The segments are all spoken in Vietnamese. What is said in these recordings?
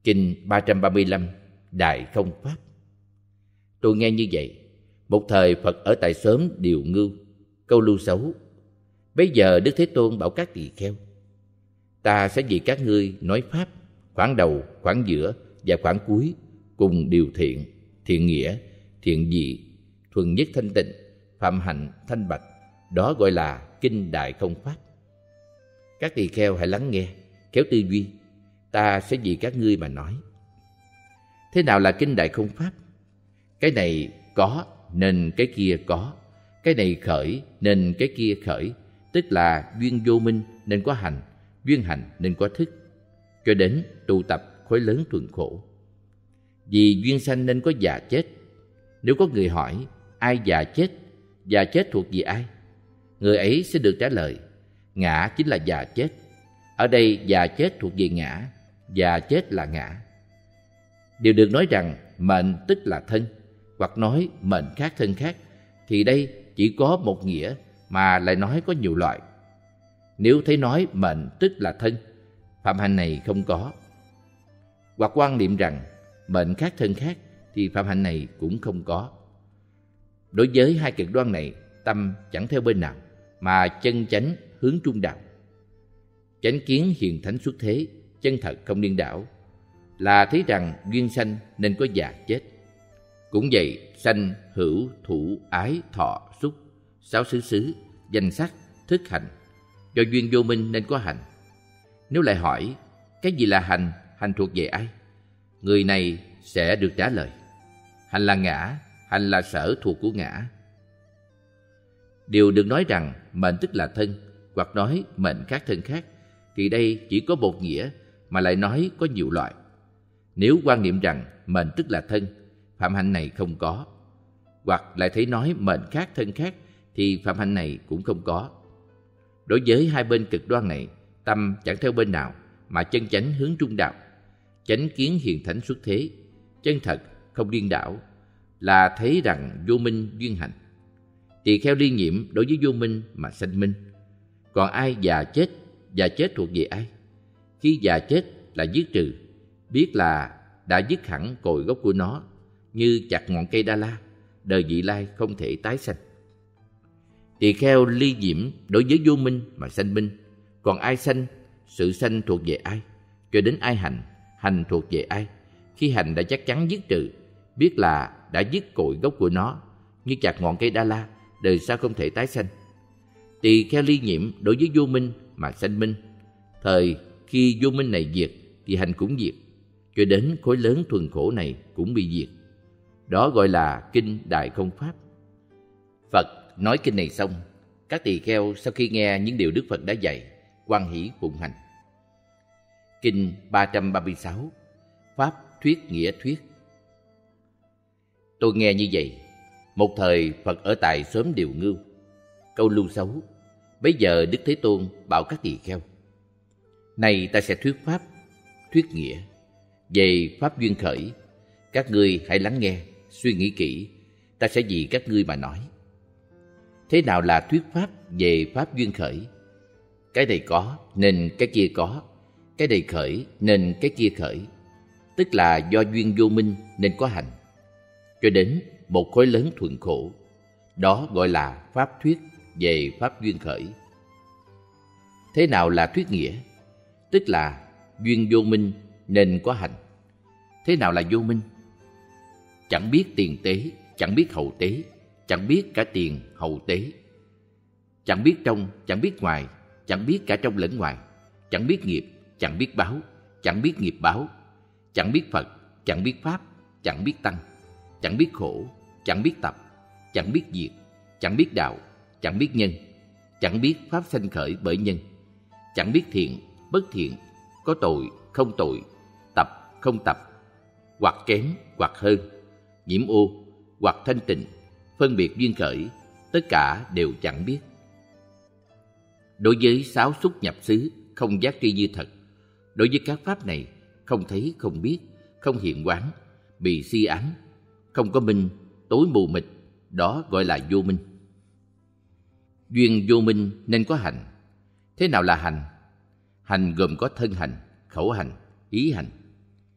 Kinh 335 Đại Không Pháp. Tôi nghe như vậy. Một thời Phật ở tại xóm Điều Ngưu, Câu Lưu Xấu. Bây giờ Đức Thế Tôn bảo các tỳ kheo: ta sẽ vì các ngươi nói pháp, khoảng đầu, khoảng giữa và khoảng cuối, cùng điều thiện, thiện nghĩa, thiện dị, thuần nhất thanh tịnh, phạm hạnh thanh bạch. Đó gọi là Kinh Đại Không Pháp. Các tỳ kheo hãy lắng nghe, khéo tư duy. Ta sẽ vì các ngươi mà nói. Thế nào là Kinh Đại Không Pháp? Cái này có nên cái kia có, cái này khởi nên cái kia khởi, tức là duyên vô minh nên có hành, duyên hành nên có thức, cho đến tụ tập khối lớn thuần khổ. Vì duyên sanh nên có già chết. Nếu có người hỏi ai già chết thuộc về ai, người ấy sẽ được trả lời: ngã chính là già chết. Ở đây già chết thuộc về ngã, già chết là ngã. Điều được nói rằng mệnh tức là thân, hoặc nói mệnh khác thân khác, thì đây chỉ có một nghĩa mà lại nói có nhiều loại. Nếu thấy nói mệnh tức là thân, phạm hạnh này không có. Hoặc quan niệm rằng mệnh khác thân khác, thì phạm hạnh này cũng không có. Đối với hai cực đoan này, tâm chẳng theo bên nào, mà chân chánh hướng trung đạo. Chánh kiến hiền thánh xuất thế, chân thật không điên đảo, là thấy rằng duyên sanh nên có già chết. Cũng vậy, sanh, hữu, thủ, ái, thọ, xúc, sáu xứ xứ, danh sắc, thức hành, do duyên vô minh nên có hành. Nếu lại hỏi cái gì là hành, hành thuộc về ai, người này sẽ được trả lời: hành là ngã, hành là sở thuộc của ngã. Điều được nói rằng mệnh tức là thân, hoặc nói mệnh khác thân khác, thì đây chỉ có một nghĩa mà lại nói có nhiều loại. Nếu quan niệm rằng mệnh tức là thân, phạm hạnh này không có. Hoặc lại thấy nói mệnh khác thân khác, thì phạm hạnh này cũng không có. Đối với hai bên cực đoan này, tâm chẳng theo bên nào, mà chân chánh hướng trung đạo. Chánh kiến hiền thánh xuất thế, chân thật không điên đảo, là thấy rằng vô minh duyên hành. Tỳ kheo ly nhiễm đối với vô minh mà sanh minh. Còn ai già chết thuộc về ai? Khi già chết là dứt trừ, biết là đã dứt hẳn cội gốc của nó, như chặt ngọn cây đa la, đời vị lai không thể tái sanh. Tỳ kheo ly nhiễm đối với vô minh mà sanh minh. Còn ai sanh, sự sanh thuộc về ai, cho đến ai hành, hành thuộc về ai. Khi hành đã chắc chắn dứt trừ, biết là đã dứt cội gốc của nó, như chặt ngọn cây đa la, đời sau không thể tái sanh. Tỳ kheo ly nhiễm đối với vô minh mà sanh minh. Thời khi vô minh này diệt, thì hành cũng diệt, cho đến khối lớn thuần khổ này cũng bị diệt. Đó gọi là Kinh Đại Không Pháp. Phật nói kinh này xong, các tỳ kheo sau khi nghe những điều Đức Phật đã dạy, hoan hỷ phụng hành. Kinh 336 Pháp thuyết nghĩa thuyết. Tôi nghe như vậy. Một thời Phật ở tại xóm Điều Ngưu, Câu Lưu Xấu. Bây giờ Đức Thế Tôn bảo các tỳ kheo: này ta sẽ thuyết pháp, thuyết nghĩa. Về pháp duyên khởi, các ngươi hãy lắng nghe, suy nghĩ kỹ. Ta sẽ vì các ngươi mà nói. Thế nào là thuyết pháp về pháp duyên khởi? Cái này có nên cái kia có, cái này khởi nên cái kia khởi, tức là do duyên vô minh nên có hành, cho đến một khối lớn thuần khổ. Đó gọi là pháp thuyết về pháp duyên khởi. Thế nào là thuyết nghĩa? Tức là duyên vô minh nên có hành. Thế nào là vô minh? Chẳng biết tiền tế, chẳng biết hậu tế, chẳng biết cả tiền hậu tế, chẳng biết trong, chẳng biết ngoài, chẳng biết cả trong lẫn ngoài, chẳng biết nghiệp, chẳng biết báo, chẳng biết nghiệp báo, chẳng biết Phật, chẳng biết Pháp, chẳng biết Tăng, chẳng biết khổ, chẳng biết tập, chẳng biết diệt, chẳng biết đạo, chẳng biết nhân, chẳng biết pháp sanh khởi bởi nhân, chẳng biết thiện, bất thiện, có tội, không tội, tập, không tập, hoặc kém, hoặc hơn, nhiễm ô, hoặc thanh tịnh, phân biệt duyên khởi, tất cả đều chẳng biết. Đối với sáu xúc nhập xứ, không giác tri như thật. Đối với các pháp này, không thấy, không biết, không hiện quán, bị si ám, không có minh, tối mù mịt, đó gọi là vô minh. Duyên vô minh nên có hành. Thế nào là hành? Hành gồm có thân hành, khẩu hành, ý hành.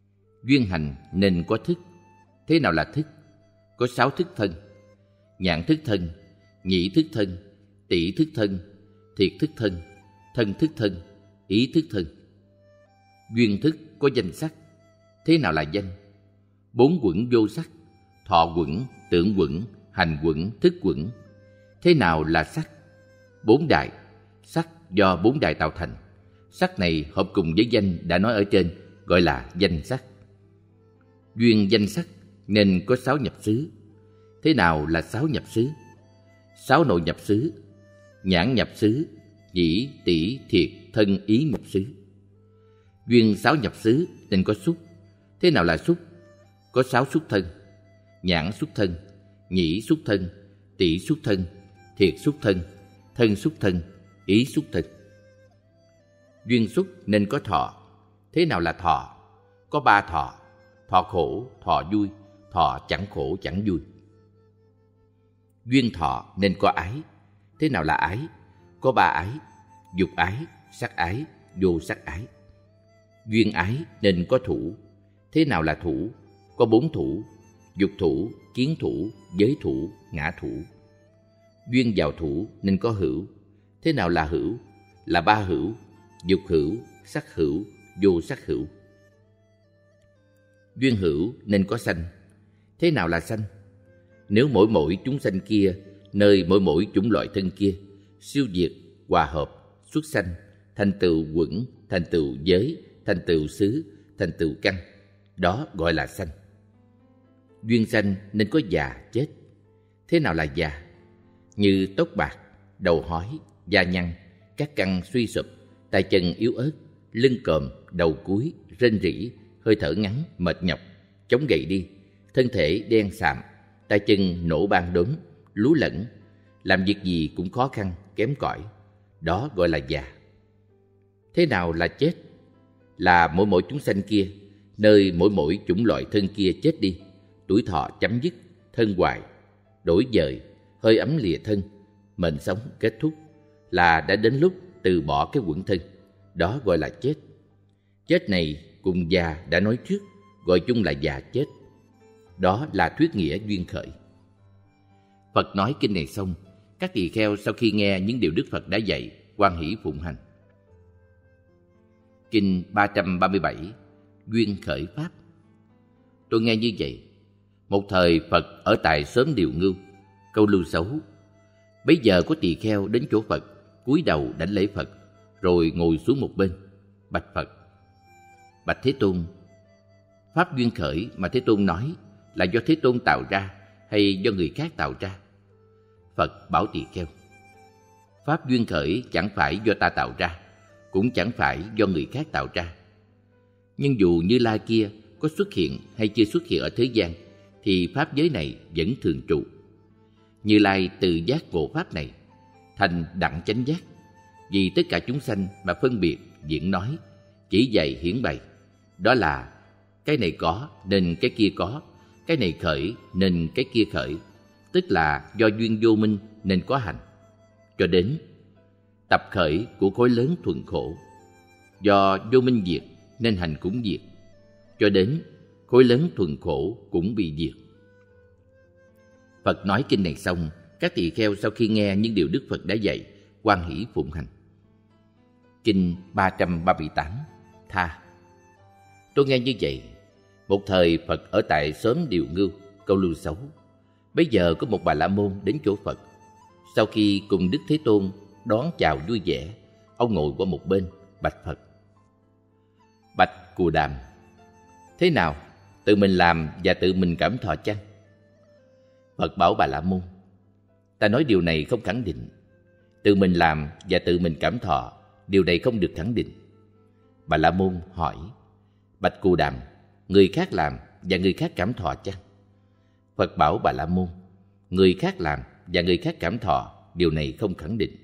Duyên hành nên có thức. Thế nào là thức? Có 6 thức thân: nhãn thức thân, nhĩ thức thân, tỷ thức thân, thiệt thức thân, thân thức thân, ý thức thân. Duyên thức có danh sắc. Thế nào là danh? 4 quẩn vô sắc: thọ quẩn, tưởng quẩn, hành quẩn, thức quẩn. Thế nào là sắc? 4 đại. Sắc do 4 đại tạo thành. Sắc này hợp cùng với danh đã nói ở trên, gọi là danh sắc. Duyên danh sắc nên có 6 nhập xứ. Thế nào là 6 nhập xứ? 6 nội nhập xứ: nhãn nhập xứ, nhĩ, tỷ, thiệt, thân, ý nhập xứ. Duyên 6 nhập xứ nên có xúc. Thế nào là xúc? Có 6 xúc thân: nhãn xúc thân, nhĩ xúc thân, tỷ xúc thân, thiệt xúc thân, thân xúc thân, ý xúc thân. Duyên xúc nên có thọ. Thế nào là thọ? Có 3 thọ: thọ khổ, thọ vui, thọ chẳng khổ chẳng vui. Duyên thọ nên có ái. Thế nào là ái? Có 3 ái: dục ái, sắc ái, vô sắc ái. Duyên ái nên có thủ. Thế nào là thủ? Có 4 thủ: dục thủ, kiến thủ, giới thủ, ngã thủ. Duyên vào thủ nên có hữu. Thế nào là hữu? Là 3 hữu: dục hữu, sắc hữu, vô sắc hữu. Duyên hữu nên có sanh. Thế nào là sanh? Nếu mỗi chúng sanh kia, nơi mỗi chủng loại thân kia, siêu diệt, hòa hợp, xuất sanh, thành tựu quẩn, thành tựu giới, thành tựu xứ, thành tựu căn, đó gọi là sanh. Duyên sanh nên có già, chết. Thế nào là già? Như tóc bạc, đầu hói, da nhăn, các căn suy sụp, tay chân yếu ớt, lưng còm, đầu cúi, rên rỉ, hơi thở ngắn, mệt nhọc, chống gậy đi, thân thể đen sạm, tay chân nổ ban đốm, lú lẫn, làm việc gì cũng khó khăn, kém cỏi, đó gọi là già. Thế nào là chết? Là mỗi chúng sanh kia, nơi mỗi chủng loại thân kia chết đi, tuổi thọ chấm dứt, thân hoại, đổi dời, hơi ấm lìa thân, mệnh sống kết thúc, là đã đến lúc từ bỏ cái quẩn thân, đó gọi là chết. Chết này cùng già đã nói trước, gọi chung là già chết. Đó là thuyết nghĩa duyên khởi. Phật nói kinh này xong, các tỳ kheo sau khi nghe những điều Đức Phật đã dạy, hoan hỷ phụng hành. Kinh 337 Duyên khởi Pháp. Tôi nghe như vậy. Một thời Phật ở tại xóm Điều Ngưu, Câu Lưu Xấu. Bấy giờ có tỳ kheo đến chỗ Phật, cúi đầu đảnh lễ Phật, rồi ngồi xuống một bên, bạch Phật: Bạch Thế Tôn, Pháp duyên khởi mà Thế Tôn nói là do Thế Tôn tạo ra hay do người khác tạo ra? Phật bảo tỳ kheo: Pháp duyên khởi chẳng phải do ta tạo ra, cũng chẳng phải do người khác tạo ra. Nhưng dù Như Lai kia có xuất hiện hay chưa xuất hiện ở thế gian, thì Pháp giới này vẫn thường trụ. Như Lai từ giác ngộ Pháp này, thành đặng chánh giác, vì tất cả chúng sanh mà phân biệt, diễn nói, chỉ dạy hiển bày. Đó là cái này có nên cái kia có, cái này khởi nên cái kia khởi, tức là do duyên vô minh nên có hành, cho đến tập khởi của khối lớn thuần khổ, do vô minh diệt nên hành cũng diệt, cho đến khối lớn thuần khổ cũng bị diệt. Phật nói kinh này xong, các tỳ kheo sau khi nghe những điều Đức Phật đã dạy, hoan hỷ phụng hành. Kinh 338 Tha. Tôi nghe như vậy. Một thời Phật ở tại xóm Điều Ngưu, Câu Lưu Xấu. Bấy giờ có một Bà La Môn đến chỗ Phật. Sau khi cùng Đức Thế Tôn đón chào vui vẻ, ông ngồi qua một bên, bạch Phật: Bạch Cù Đàm, thế nào, tự mình làm và tự mình cảm thọ chăng? Phật bảo Bà La Môn: Ta nói điều này không khẳng định. Tự mình làm và tự mình cảm thọ, điều này không được khẳng định. Bà La Môn hỏi: Bạch Cù Đàm, người khác làm và người khác cảm thọ chăng? Phật bảo Bà La Môn: Người khác làm và người khác cảm thọ, điều này không khẳng định.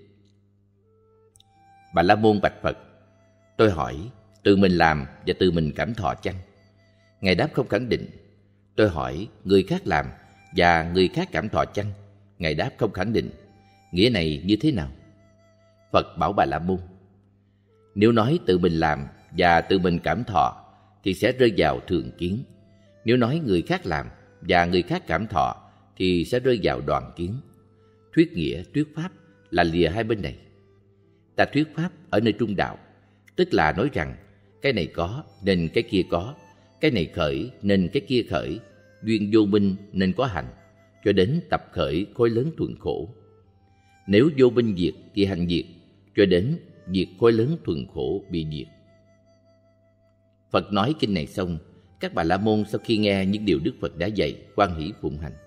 Bà La Môn bạch Phật: Tôi hỏi, tự mình làm và tự mình cảm thọ chăng? Ngài đáp không khẳng định. Tôi hỏi, người khác làm và người khác cảm thọ chăng? Ngài đáp không khẳng định. Nghĩa này như thế nào? Phật bảo Bà La Môn: Nếu nói tự mình làm và tự mình cảm thọ thì sẽ rơi vào thường kiến. Nếu nói người khác làm và người khác cảm thọ thì sẽ rơi vào đoàn kiến. Thuyết nghĩa, thuyết pháp là lìa hai bên này. Ta thuyết pháp ở nơi trung đạo, tức là nói rằng cái này có nên cái kia có, cái này khởi nên cái kia khởi, duyên vô minh nên có hành, cho đến tập khởi khối lớn thuần khổ. Nếu vô minh diệt thì hành diệt, cho đến diệt khối lớn thuần khổ bị diệt. Phật nói kinh này xong, các Bà La Môn sau khi nghe những điều Đức Phật đã dạy, hoan hỷ phụng hành.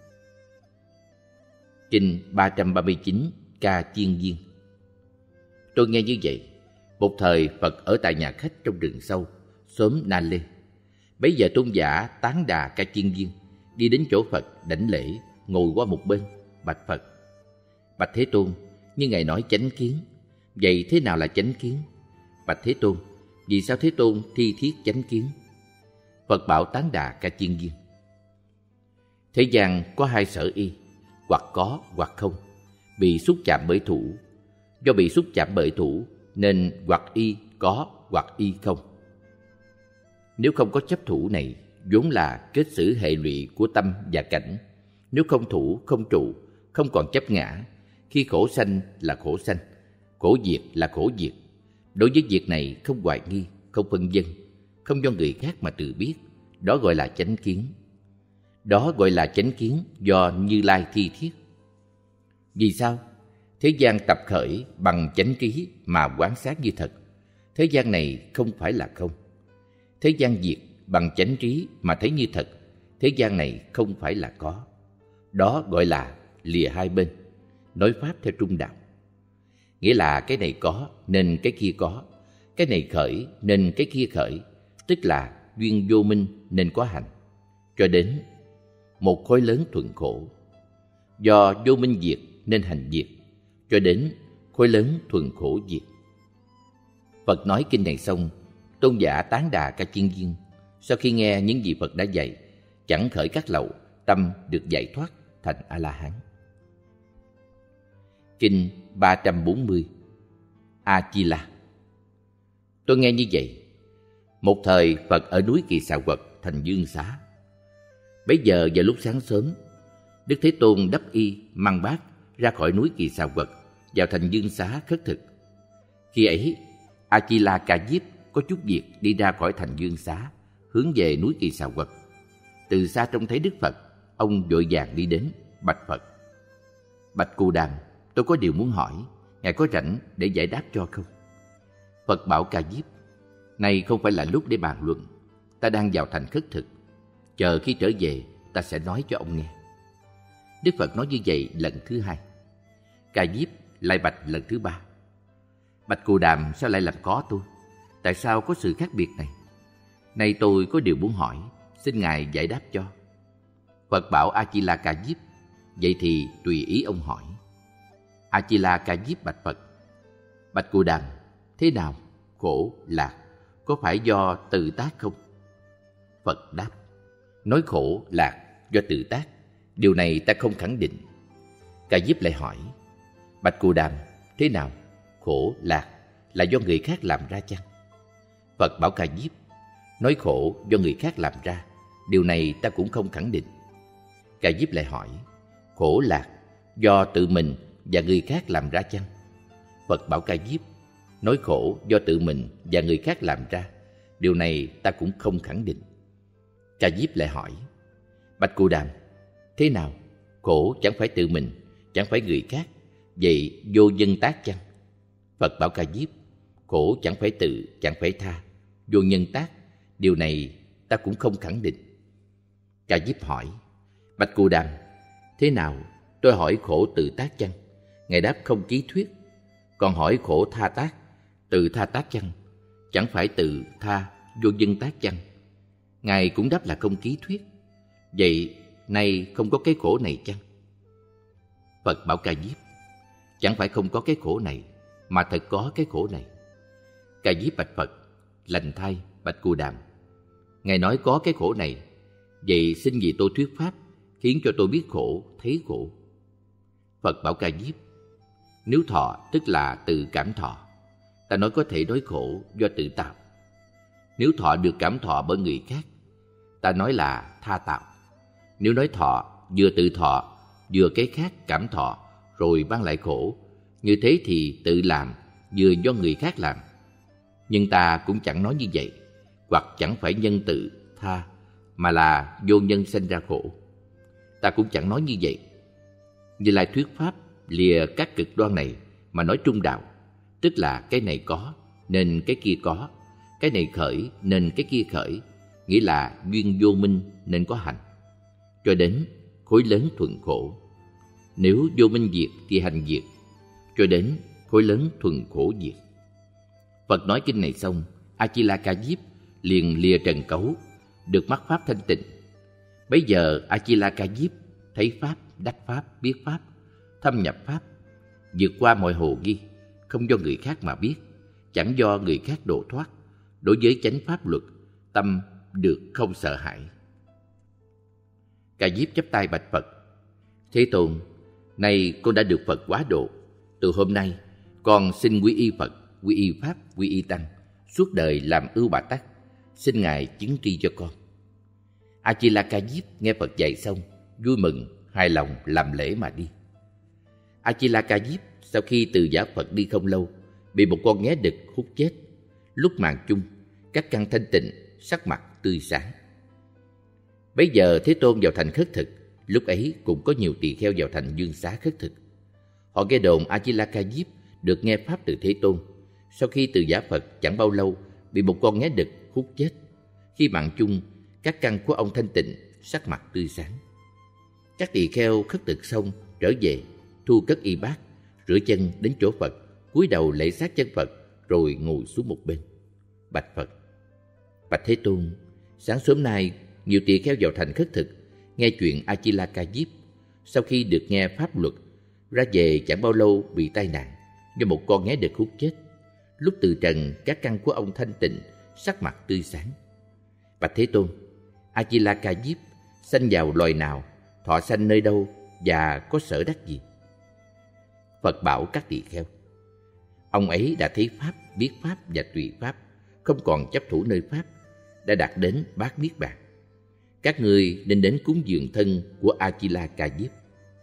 Kinh 339 Ca Chiên Viên. Tôi nghe như vậy. Một thời Phật ở tại nhà khách trong rừng sâu, xóm Na Lê. Bấy giờ tôn giả Tán Đà Ca Chiên Viên đi đến chỗ Phật đảnh lễ, ngồi qua một bên, bạch Phật: Bạch Thế Tôn, như Ngài nói chánh kiến, vậy thế nào là chánh kiến? Bạch Thế Tôn, vì sao Thế Tôn thi thiết chánh kiến? Phật bảo Tán Đà Ca Chiên Viên: thế gian có hai sở y, hoặc có hoặc không, bị xúc chạm bởi thủ. Do bị xúc chạm bởi thủ nên hoặc y có hoặc y không. Nếu không có chấp thủ này, vốn là kết xử hệ lụy của tâm và cảnh. Nếu không thủ, không trụ, không còn chấp ngã, khi khổ sanh là khổ sanh, khổ diệt là khổ diệt. Đối với việc này không hoài nghi, không phân vân, không do người khác mà tự biết, đó gọi là chánh kiến. Đó gọi là chánh kiến do Như Lai thi thiết. Vì sao? Thế gian tập khởi bằng chánh trí mà quán sát như thật. Thế gian này không phải là không. Thế gian diệt bằng chánh trí mà thấy như thật. Thế gian này không phải là có. Đó gọi là lìa hai bên, nói pháp theo trung đạo. Nghĩa là cái này có nên cái kia có, cái này khởi nên cái kia khởi, tức là duyên vô minh nên có hành, cho đến một khối lớn thuận khổ. Do vô minh diệt nên hành diệt, cho đến khối lớn thuần khổ diệt. Phật nói kinh này xong, tôn giả Tán Đà Ca Chiên Viên sau khi nghe những gì Phật đã dạy, chẳng khởi các lậu, tâm được giải thoát thành A-la-hán. Kinh 340 A-chi-la. Tôi nghe như vậy. Một thời Phật ở núi Kỳ Xà Quật, thành Dương Xá. Bấy giờ vào lúc sáng sớm, Đức Thế Tôn đắp y mang bát ra khỏi núi Kỳ Xà Quật, vào thành Dương Xá khất thực. Khi ấy, A-chi-la Ca Diếp có chút việc đi ra khỏi thành Dương Xá, hướng về núi Kỳ Xà Quật. Từ xa trông thấy Đức Phật, ông vội vàng đi đến, bạch Phật: Bạch Cù Đàm, tôi có điều muốn hỏi, Ngài có rảnh để giải đáp cho không? Phật bảo Ca Diếp: Này không phải là lúc để bàn luận, ta đang vào thành khất thực, chờ khi trở về ta sẽ nói cho ông nghe. Đức Phật nói như vậy lần thứ hai. Ca Diếp lại bạch lần thứ ba: Bạch Cù Đàm, sao lại làm có tôi? Tại sao có sự khác biệt này? Nay tôi có điều muốn hỏi, xin Ngài giải đáp cho. Phật bảo A-chi-la Ca Diếp: Vậy thì tùy ý ông hỏi. A-chi-la Ca Diếp bạch Phật: Bạch Cù Đàm, thế nào khổ lạc có phải do tự tác không? Phật đáp: Nói khổ lạc do tự tác, điều này ta không khẳng định. Ca Diếp lại hỏi: Bạch Cù Đàm, thế nào khổ lạc là do người khác làm ra chăng? Phật bảo Ca Diếp: Nói khổ do người khác làm ra, điều này ta cũng không khẳng định. Ca Diếp lại hỏi: Khổ lạc do tự mình và người khác làm ra chăng? Phật bảo Ca Diếp: Nói khổ do tự mình và người khác làm ra, điều này ta cũng không khẳng định. Ca Diếp lại hỏi: Bạch Cù Đàm, thế nào khổ chẳng phải tự mình, chẳng phải người khác, vậy vô nhân tác chăng? Phật bảo Ca Diếp: Khổ chẳng phải tự, chẳng phải tha, vô nhân tác, điều này ta cũng không khẳng định. Ca Diếp hỏi: Bạch Cù Đàm, thế nào tôi hỏi khổ tự tác chăng? Ngài đáp không ký thuyết. Còn hỏi khổ tha tác, tự tha tác chăng? Chẳng phải tự tha, vô nhân tác chăng? Ngài cũng đáp là không ký thuyết. Vậy nay không có cái khổ này chăng? Phật bảo Ca Diếp: Chẳng phải không có cái khổ này, mà thật có cái khổ này. Ca Diếp bạch Phật: Lành thay Bạch Cù Đàm, Ngài nói có cái khổ này, vậy xin vì tôi thuyết pháp, khiến cho tôi biết khổ, thấy khổ. Phật bảo Ca Diếp: Nếu thọ tức là tự cảm thọ, ta nói có thể nói khổ do tự tạo. Nếu thọ được cảm thọ bởi người khác, ta nói là tha tạo. Nếu nói thọ, vừa tự thọ, vừa cái khác cảm thọ, rồi mang lại khổ, như thế thì tự làm, vừa do người khác làm. Nhưng ta cũng chẳng nói như vậy, hoặc chẳng phải nhân tự, tha, mà là vô nhân sanh ra khổ. Ta cũng chẳng nói như vậy. Như Lai thuyết pháp lìa các cực đoan này mà nói trung đạo, tức là cái này có nên cái kia có, cái này khởi nên cái kia khởi, nghĩa là duyên vô minh nên có hành, cho đến khối lớn thuận khổ. Nếu vô minh diệt thì hành diệt, cho đến khối lớn thuận khổ diệt. Phật nói kinh này xong, A-di-la-ca-diếp liền lìa trần cấu, được mắc pháp thanh tịnh. Bấy giờ A-di-la-ca-diếp thấy pháp, đắc pháp, biết pháp, thâm nhập pháp, vượt qua mọi hồ nghi, không do người khác mà biết, chẳng do người khác độ thoát. Đối với chánh pháp luật, tâm được không sợ hãi. Ca Diếp chắp tay bạch Phật: Thế Tôn, nay con đã được Phật hóa độ. Từ hôm nay, con xin quy y Phật, quy y Pháp, quy y Tăng, suốt đời làm ưu bạ tắc. Xin Ngài chứng tri cho con. A-di-la-ca-diếp nghe Phật dạy xong, vui mừng, hài lòng làm lễ mà đi. A-di-la-ca-diếp sau khi từ giả Phật đi không lâu, bị một con nghé đực hút chết. Lúc màng chung, các căn thanh tịnh, sắc mặt tươi sáng. Bấy giờ Thế Tôn vào thành khất thực. Lúc ấy cũng có nhiều tỳ kheo vào thành Dương Xá khất thực. Họ nghe đồn A-di-la-ca-diếp được nghe pháp từ Thế Tôn. Sau khi từ giả Phật chẳng bao lâu, bị một con nghé đực hút chết. Khi màng chung, các căn của ông thanh tịnh, sắc mặt tươi sáng. Các tỳ kheo khất thực xong trở về, thu cất y bát, rửa chân đến chỗ Phật, cúi đầu lễ sát chân Phật, rồi ngồi xuống một bên. Bạch Phật: Bạch Thế Tôn, sáng sớm nay nhiều tỳ kheo vào thành khất thực, nghe chuyện A-di-la-ca-diếp. Sau khi được nghe pháp luật, ra về chẳng bao lâu bị tai nạn do một con nghé đực hút chết. Lúc từ trần, các căn của ông thanh tịnh, sắc mặt tươi sáng. Bạch Thế Tôn, A-di-la-ca-diếp sanh vào loài nào, thọ sanh nơi đâu và có sở đắc gì? Phật bảo các tỳ kheo: Ông ấy đã thấy pháp, biết pháp và tùy pháp, không còn chấp thủ nơi pháp, đã đạt đến bát niết bàn. Các ngươi nên đến cúng dường thân của A-di-la-ca-diếp.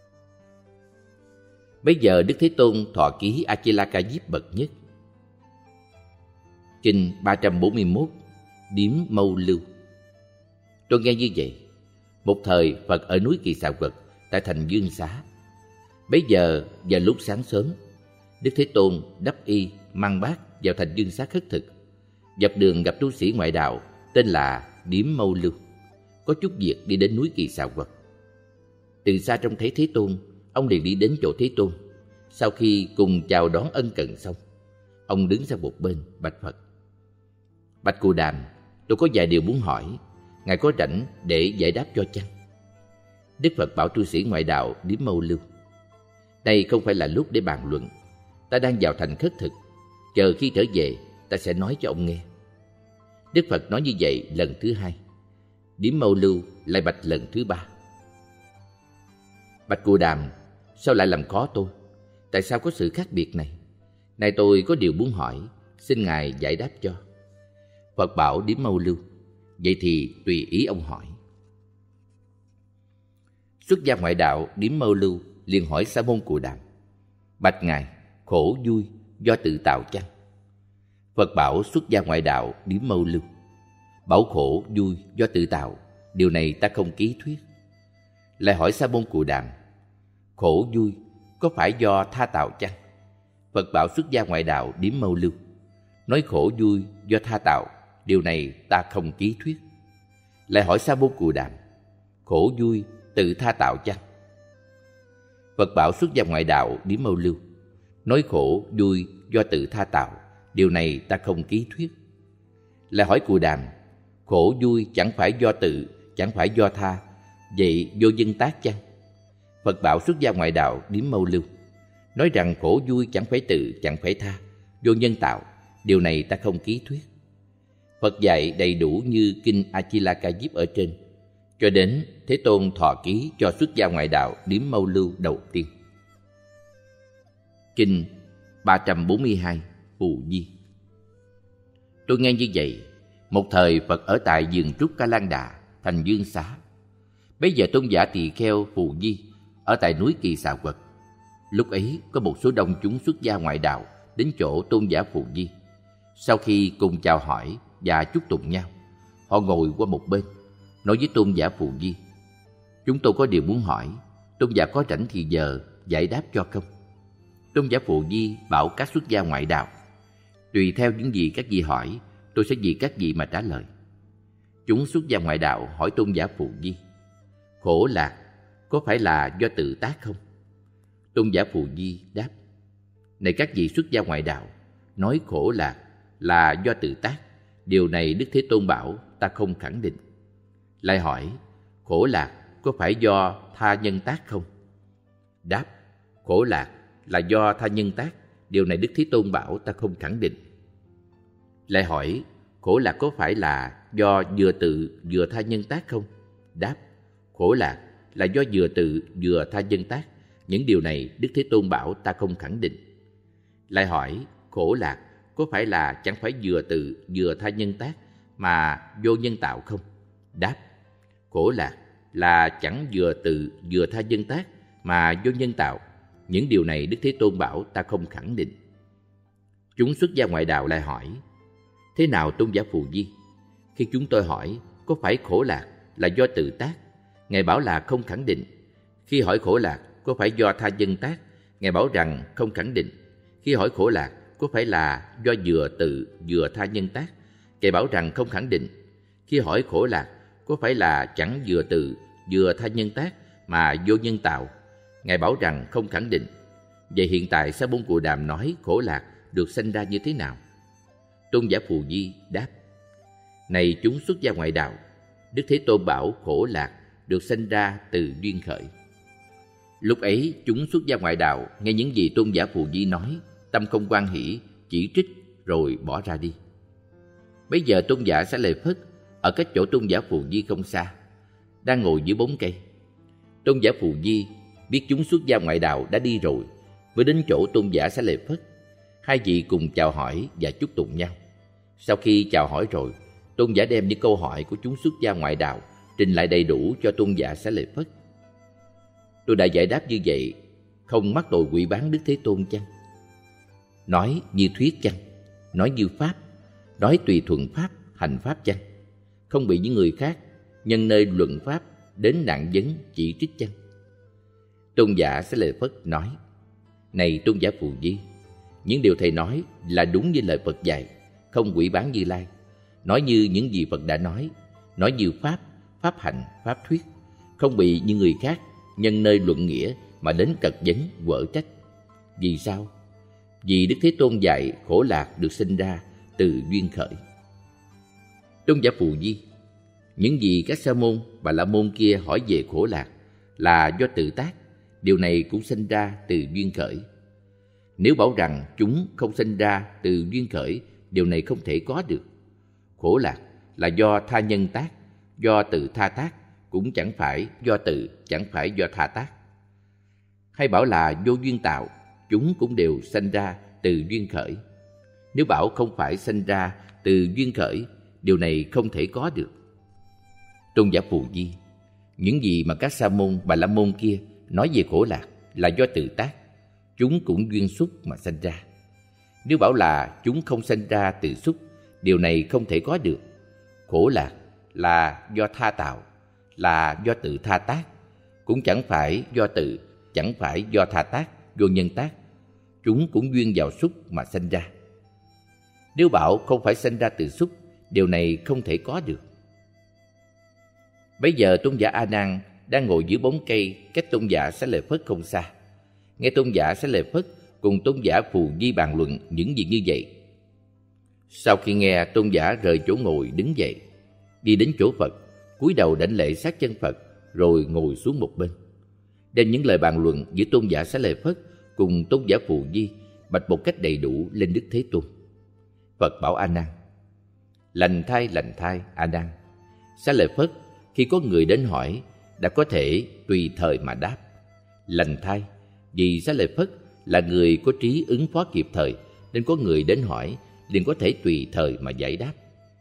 Bây giờ Đức Thế Tôn thọ ký A-di-la-ca-diếp bậc nhất. Kinh 341 Điếm Mâu Lưu. Tôi nghe như vậy. Một thời Phật ở núi Kỳ Xà Quật, tại thành Dương Xá. Bấy giờ vào lúc sáng sớm, Đức Thế Tôn đắp y mang bát vào thành Dương Xá khất thực. Dọc đường gặp tu sĩ ngoại đạo tên là Điếm Mâu Lưu, có chút việc đi đến núi Kỳ Xà Quật. Từ xa trông thấy Thế Tôn, ông liền đi đến chỗ Thế Tôn. Sau khi cùng chào đón ân cần xong, ông đứng sang một bên bạch Phật: Bạch Cù Đàm, tôi có vài điều muốn hỏi, Ngài có rảnh để giải đáp cho chăng? Đức Phật bảo tu sĩ ngoại đạo Điếm Mâu Lưu: Đây không phải là lúc để bàn luận, ta đang vào thành khất thực, chờ khi trở về ta sẽ nói cho ông nghe. Đức Phật nói như vậy lần thứ hai. Điếm Mâu Lưu lại bạch lần thứ ba: Bạch Cù Đàm, sao lại làm khó tôi? Tại sao có sự khác biệt này? Nay tôi có điều muốn hỏi, xin Ngài giải đáp cho. Phật bảo Điếm Mâu Lưu: Vậy thì tùy ý ông hỏi. Xuất gia ngoại đạo Điếm Mâu Lưu liền hỏi Sa môn Cù Đàm: Bạch Ngài, khổ vui do tự tạo chăng? Phật bảo xuất gia ngoại đạo Điếm Mâu Lưu: Bảo khổ vui do tự tạo, điều này ta không ký thuyết. Lại hỏi Sa môn Cù Đàm: Khổ vui có phải do tha tạo chăng? Phật bảo xuất gia ngoại đạo Điếm Mâu Lưu: Nói khổ vui do tha tạo, điều này ta không ký thuyết. Lại hỏi Sa môn Cù Đàm: Khổ vui tự tha tạo chăng? Phật bảo xuất gia ngoại đạo Điếm Mâu Lưu: Nói khổ vui do tự tha tạo, điều này ta không ký thuyết. Lại hỏi Cù Đàm: Khổ vui chẳng phải do tự, chẳng phải do tha, vậy vô nhân tác chăng? Phật bảo xuất gia ngoại đạo Điếm Mâu Lưu: Nói rằng khổ vui chẳng phải tự, chẳng phải tha, vô nhân tạo, điều này ta không ký thuyết. Phật dạy đầy đủ như kinh A-di-la-ca-diếp ở trên, cho đến Thế Tôn thọ ký cho xuất gia ngoại đạo Điếm Mâu Lưu đầu tiên. Kinh 342 Phù Di. Tôi nghe như vậy, Một thời Phật ở tại vườn trúc Ca Lan Đà, thành Dương Xá. Bấy giờ tôn giả Tỳ Kheo Phù Di ở tại núi Kỳ Xà Quật. Lúc ấy có một số đông chúng xuất gia ngoại đạo đến chỗ tôn giả Phù Di. Sau khi cùng chào hỏi và chúc tụng nhau, họ ngồi qua một bên, nói với tôn giả Phù Di: chúng tôi có điều muốn hỏi, tôn giả có rảnh thì giờ giải đáp cho không? Tôn giả Phù Di bảo các xuất gia ngoại đạo: tùy theo những gì các vị hỏi, tôi sẽ vì các vị mà trả lời. Chúng xuất gia ngoại đạo hỏi tôn giả Phù Di: khổ lạc có phải là do tự tác không? Tôn giả Phù Di đáp: này các vị xuất gia ngoại đạo, nói khổ lạc là do tự tác, điều này Đức Thế Tôn bảo ta không khẳng định. Lại hỏi: khổ lạc có phải do tha nhân tác không? Đáp: khổ lạc là do tha nhân tác, điều này Đức Thế Tôn bảo ta không khẳng định. Lại hỏi: khổ lạc có phải là do vừa tự vừa tha nhân tác không? Đáp: khổ lạc là do vừa tự vừa tha nhân tác, những điều này Đức Thế Tôn bảo ta không khẳng định. Lại hỏi: khổ lạc có phải là chẳng phải vừa tự vừa tha nhân tác mà vô nhân tạo không? Đáp: khổ lạc là chẳng vừa tự vừa tha nhân tác mà vô nhân tạo, những điều này Đức Thế Tôn bảo ta không khẳng định. Chúng xuất gia ngoại đạo lại hỏi: thế nào tôn giả Phù Di? Khi chúng tôi hỏi có phải khổ lạc là do tự tác, Ngài bảo là không khẳng định. Khi hỏi khổ lạc có phải do tha nhân tác, Ngài bảo rằng không khẳng định. Khi hỏi khổ lạc có phải là do vừa tự vừa tha nhân tác, Ngài bảo rằng không khẳng định. Khi hỏi khổ lạc có phải là chẳng vừa tự vừa tha nhân tác mà vô nhân tạo, Ngài bảo rằng không khẳng định. Vậy hiện tại Sa Môn Cù Đàm nói khổ lạc được sanh ra như thế nào? Tôn giả Phù Di đáp: này chúng xuất gia ngoại đạo, Đức Thế Tôn bảo khổ lạc được sanh ra từ duyên khởi. Lúc ấy chúng xuất gia ngoại đạo nghe những gì tôn giả Phù Di nói, tâm không hoan hỷ, chỉ trích rồi bỏ ra đi. Bấy giờ tôn giả Xá Lợi Phất ở cách chỗ tôn giả Phù Di không xa, đang ngồi dưới bóng cây. Tôn giả Phù Di biết chúng xuất gia ngoại đạo đã đi rồi, mới đến chỗ tôn giả Xá Lợi Phất. Hai vị cùng chào hỏi và chúc tụng nhau. Sau khi chào hỏi rồi, tôn giả đem những câu hỏi của chúng xuất gia ngoại đạo trình lại đầy đủ cho tôn giả Xá Lợi Phất. Tôi đã giải đáp như vậy, không mắc tội quỷ bán Đức Thế Tôn chăng? Nói như thuyết chăng? Nói như pháp? Nói tùy thuận pháp, hành pháp chăng? Không bị những người khác nhân nơi luận pháp đến nạn vấn chỉ trích chăng? Tôn giả Xá Lợi Phất nói: này tôn giả Phù Di, những điều thầy nói là đúng như lời Phật dạy, không quỷ bán Như Lai. Nói như những gì Phật đã nói như pháp, pháp hành, pháp thuyết, không bị những người khác nhân nơi luận nghĩa mà đến cật vấn, quở trách. Vì sao? Vì Đức Thế Tôn dạy khổ lạc được sinh ra từ duyên khởi. Tôn giả Phù Di, những gì các Sa môn và La môn kia hỏi về khổ lạc là do tự tác, điều này cũng sinh ra từ duyên khởi. Nếu bảo rằng chúng không sinh ra từ duyên khởi, điều này không thể có được. Khổ lạc là do tha nhân tác, do tự tha tác, cũng chẳng phải do tự, chẳng phải do tha tác. Hay bảo là vô duyên tạo, chúng cũng đều sinh ra từ duyên khởi. Nếu bảo không phải sinh ra từ duyên khởi, điều này không thể có được. Tôn giả Phù Di, những gì mà các Sa môn Bà La môn kia nói về khổ lạc là do tự tác, chúng cũng duyên xúc mà sinh ra. Nếu bảo là chúng không sinh ra từ xúc, điều này không thể có được. Khổ lạc là do tha tạo, là do tự tha tác, cũng chẳng phải do tự, chẳng phải do tha tác, vô nhân tác, chúng cũng duyên vào xúc mà sinh ra. Nếu bảo không phải sinh ra từ xúc, điều này không thể có được. Bây giờ tôn giả A Nan đang ngồi dưới bóng cây cách tôn giả Xá Lợi Phất không xa, nghe tôn giả Xá Lợi Phất cùng tôn giả Phù Di bàn luận những việc như vậy. Sau khi nghe, tôn giả rời chỗ ngồi đứng dậy, đi đến chỗ Phật, cúi đầu đảnh lễ sát chân Phật, rồi ngồi xuống một bên, đem những lời bàn luận giữa tôn giả Xá Lợi Phất cùng tôn giả Phù Di bạch một cách đầy đủ lên Đức Thế Tôn. Phật bảo A Nan: lành thay A Nan, Xá Lợi Phất khi có người đến hỏi đã có thể tùy thời mà đáp. Lành thay vì Xá Lợi Phất là người có trí ứng phó kịp thời, nên có người đến hỏi liền có thể tùy thời mà giải đáp.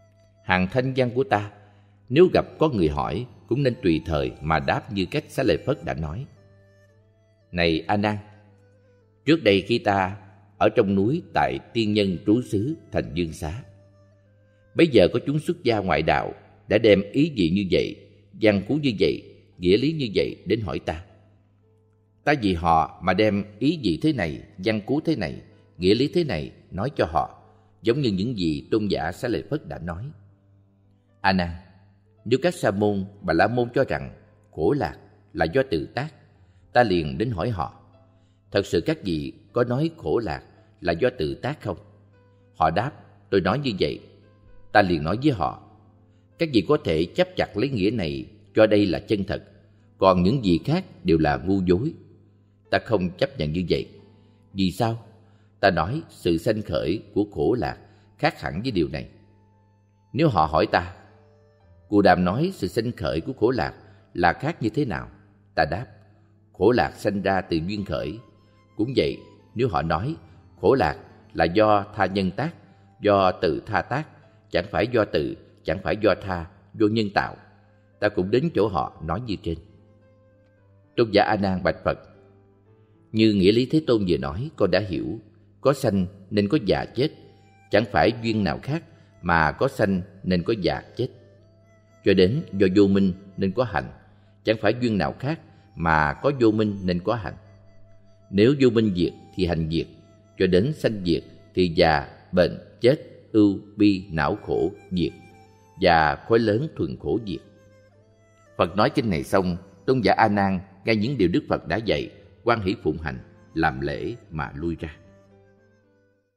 Hàng thanh văn của ta, nếu gặp có người hỏi, cũng nên tùy thời mà đáp như cách Xá Lợi Phất đã nói. Này A Nan, trước đây khi ta ở trong núi tại tiên nhân trú xứ Thành Dương Xá, bấy giờ có chúng xuất gia ngoại đạo đã đem ý vị như vậy, văn cú như vậy, nghĩa lý như vậy đến hỏi ta. Ta vì họ mà đem ý vị thế này, văn cú thế này, nghĩa lý thế này nói cho họ, giống như những gì tôn giả Xá Lợi Phất đã nói. A Nan, nếu các sa môn, bà la môn cho rằng khổ lạc là do tự tác, ta liền đến hỏi họ, thật sự các vị có nói khổ lạc là do tự tác không? Họ đáp, tôi nói như vậy. Ta liền nói với họ, các vị có thể chấp chặt lấy nghĩa này cho đây là chân thật, còn những gì khác đều là ngu dối. Ta không chấp nhận như vậy. Vì sao? Ta nói sự sanh khởi của khổ lạc khác hẳn với điều này. Nếu họ hỏi ta, Cù Đàm nói sự sanh khởi của khổ lạc là khác như thế nào? Ta đáp, khổ lạc sanh ra từ duyên khởi. Cũng vậy, nếu họ nói khổ lạc là do tha nhân tác, do tự tha tác, chẳng phải do tự, chẳng phải do tha, do nhân tạo, ta cũng đến chỗ họ nói như trên. Tôn giả A Nan bạch Phật, như nghĩa lý Thế Tôn vừa nói, con đã hiểu. Có sanh nên có già chết, chẳng phải duyên nào khác mà có sanh nên có già chết. Cho đến do vô minh nên có hành, chẳng phải duyên nào khác mà có vô minh nên có hành. Nếu vô minh diệt thì hành diệt, cho đến sanh diệt thì già, bệnh, chết, ưu, bi, não khổ diệt, và khối lớn thuần khổ diệt. Phật nói kinh này xong, tôn giả A Nan nghe những điều Đức Phật đã dạy, hoan hỷ phụng hành, làm lễ mà lui ra.